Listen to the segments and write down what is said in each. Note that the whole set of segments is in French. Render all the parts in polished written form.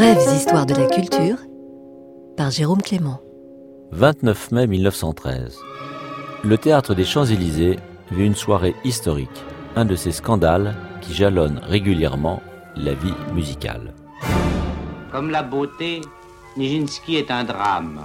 Brèves histoires de la culture par Jérôme Clément. 29 mai 1913. Le théâtre des Champs-Élysées vit une soirée historique, un de ces scandales qui jalonnent régulièrement la vie musicale. Comme la beauté, Nijinsky est un drame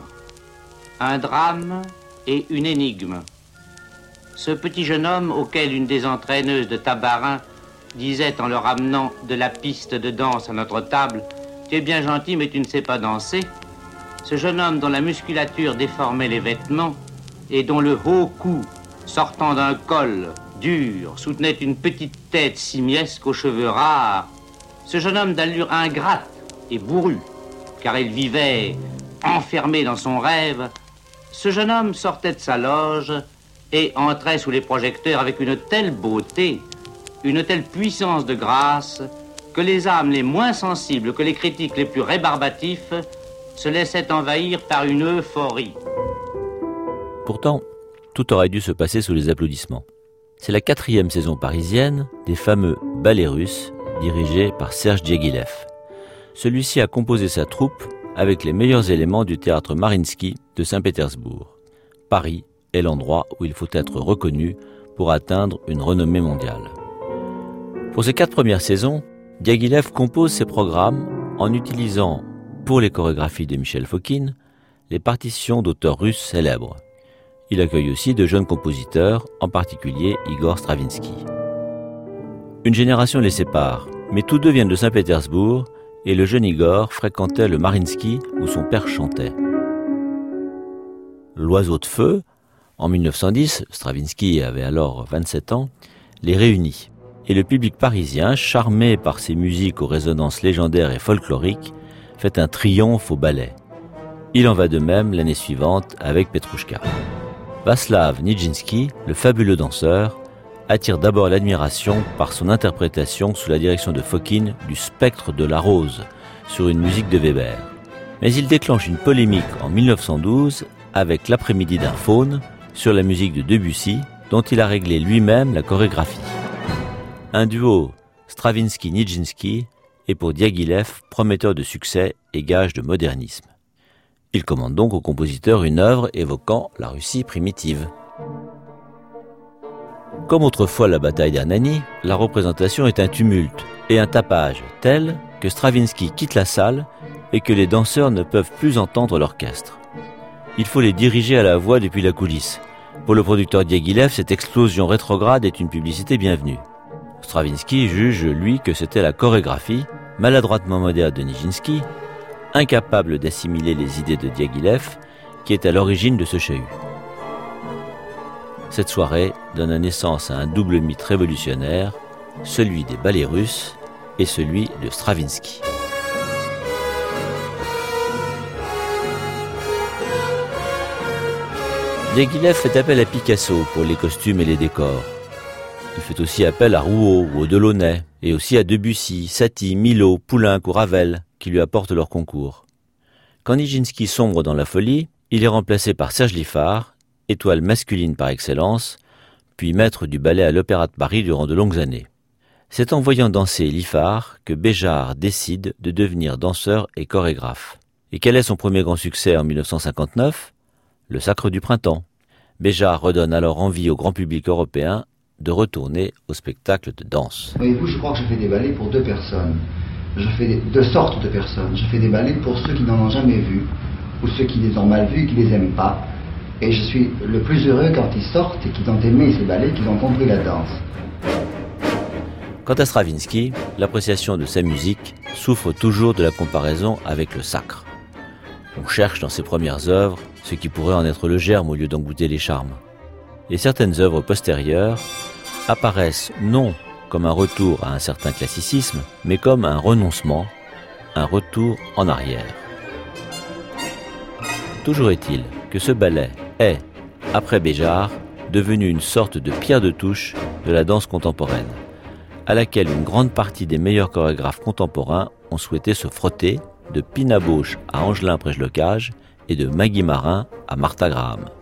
et une énigme. Ce petit jeune homme auquel une des entraîneuses de Tabarin disait en le ramenant de la piste de danse à notre table « Tu es bien gentil mais tu ne sais pas danser », ce jeune homme dont la musculature déformait les vêtements et dont le haut cou, sortant d'un col dur, soutenait une petite tête simiesque aux cheveux rares, ce jeune homme d'allure ingrate et bourrue, car il vivait enfermé dans son rêve, ce jeune homme sortait de sa loge et entrait sous les projecteurs avec une telle beauté, une telle puissance de grâce, que les âmes les moins sensibles, que les critiques les plus rébarbatifs se laissaient envahir par une euphorie. Pourtant, tout aurait dû se passer sous les applaudissements. C'est la 4e saison parisienne des fameux ballets russes dirigés par Serge Diaghilev. Celui-ci a composé sa troupe avec les meilleurs éléments du théâtre Mariinsky de Saint-Pétersbourg. Paris est l'endroit où il faut être reconnu pour atteindre une renommée mondiale. Pour ces 4 premières saisons, Diaghilev compose ses programmes en utilisant, pour les chorégraphies de Michel Fokine, les partitions d'auteurs russes célèbres. Il accueille aussi de jeunes compositeurs, en particulier Igor Stravinsky. Une génération les sépare, mais tous deux viennent de Saint-Pétersbourg et le jeune Igor fréquentait le Mariinsky où son père chantait. L'Oiseau de feu, en 1910, Stravinsky avait alors 27 ans, les réunit. Et le public parisien, charmé par ces musiques aux résonances légendaires et folkloriques, fait un triomphe au ballet. Il en va de même l'année suivante avec Petrouchka. Václav Nijinsky, le fabuleux danseur, attire d'abord l'admiration par son interprétation sous la direction de Fokine du Spectre de la Rose sur une musique de Weber. Mais il déclenche une polémique en 1912 avec L'après-midi d'un faune sur la musique de Debussy dont il a réglé lui-même la chorégraphie. Un duo Stravinsky-Nijinsky est pour Diaghilev prometteur de succès et gage de modernisme. Il commande donc au compositeur une œuvre évoquant la Russie primitive. Comme autrefois la bataille d'Hernani, la représentation est un tumulte et un tapage tel que Stravinsky quitte la salle et que les danseurs ne peuvent plus entendre l'orchestre. Il faut les diriger à la voix depuis la coulisse. Pour le producteur Diaghilev, cette explosion rétrograde est une publicité bienvenue. Stravinsky juge, lui, que c'était la chorégraphie, maladroitement moderne de Nijinsky, incapable d'assimiler les idées de Diaghilev, qui est à l'origine de ce chahut. Cette soirée donne naissance à un double mythe révolutionnaire, celui des ballets russes et celui de Stravinsky. Diaghilev fait appel à Picasso pour les costumes et les décors. Il fait aussi appel à Rouault ou au Delaunay, et aussi à Debussy, Satie, Milhaud, Poulenc ou Ravel, qui lui apportent leur concours. Quand Nijinsky sombre dans la folie, il est remplacé par Serge Liffard, étoile masculine par excellence, puis maître du ballet à l'Opéra de Paris durant de longues années. C'est en voyant danser Liffard que Béjart décide de devenir danseur et chorégraphe. Et quel est son premier grand succès en 1959 ? Le Sacre du Printemps. Béjart redonne alors envie au grand public européen de retourner au spectacle de danse. Voyez-vous, je crois que je fais des ballets pour 2 personnes. Je fais 2 sortes de personnes. Je fais des ballets pour ceux qui n'en ont jamais vu, ou ceux qui les ont mal vus et qui les aiment pas. Et je suis le plus heureux quand ils sortent et qu'ils ont aimé ces ballets, qu'ils ont compris la danse. Quant à Stravinsky, l'appréciation de sa musique souffre toujours de la comparaison avec le sacre. On cherche dans ses premières œuvres ce qui pourrait en être le germe au lieu d'en goûter les charmes. Et certaines œuvres postérieures apparaissent non comme un retour à un certain classicisme, mais comme un renoncement, un retour en arrière. Toujours est-il que ce ballet est, après Béjart, devenu une sorte de pierre de touche de la danse contemporaine, à laquelle une grande partie des meilleurs chorégraphes contemporains ont souhaité se frotter, de Pina Bausch à Angelin Prejlocage et de Maggie Marin à Martha Graham.